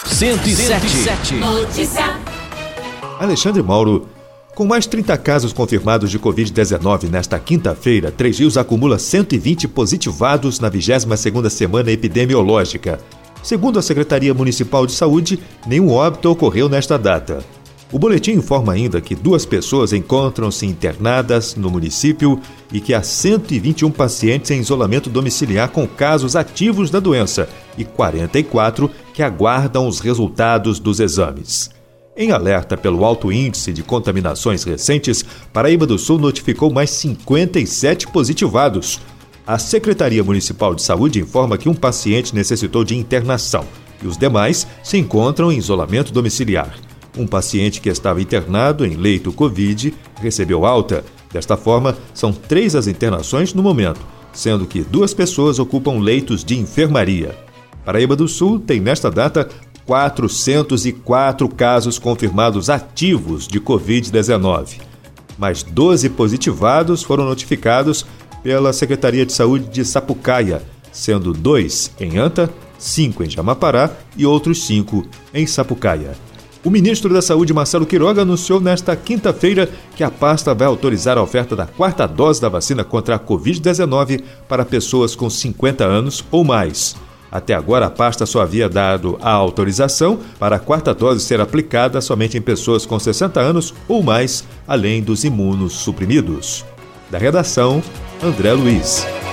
107. Notícia. Alexandre Mauro. Com mais 30 casos confirmados de Covid-19 nesta quinta-feira, Três Rios acumula 120 positivados na 22ª semana epidemiológica. Segundo a Secretaria Municipal de Saúde, nenhum óbito ocorreu nesta data. O boletim informa ainda que 2 pessoas encontram-se internadas no município e que há 121 pacientes em isolamento domiciliar com casos ativos da doença e 44 que aguardam os resultados dos exames. Em alerta pelo alto índice de contaminações recentes, Paraíba do Sul notificou mais 57 positivados. A Secretaria Municipal de Saúde informa que um paciente necessitou de internação e os demais se encontram em isolamento domiciliar. Um paciente que estava internado em leito Covid recebeu alta. Desta forma, são 3 as internações no momento, sendo que 2 pessoas ocupam leitos de enfermaria. Paraíba do Sul tem nesta data 404 casos confirmados ativos de Covid-19. Mais 12 positivados foram notificados pela Secretaria de Saúde de Sapucaia, sendo 2 em Anta, 5 em Jamapará e outros 5 em Sapucaia. O ministro da Saúde, Marcelo Queiroga, anunciou nesta quinta-feira que a pasta vai autorizar a oferta da 4ª dose da vacina contra a Covid-19 para pessoas com 50 anos ou mais. Até agora, a pasta só havia dado a autorização para a 4ª dose ser aplicada somente em pessoas com 60 anos ou mais, além dos imunossuprimidos. Da redação, André Luiz.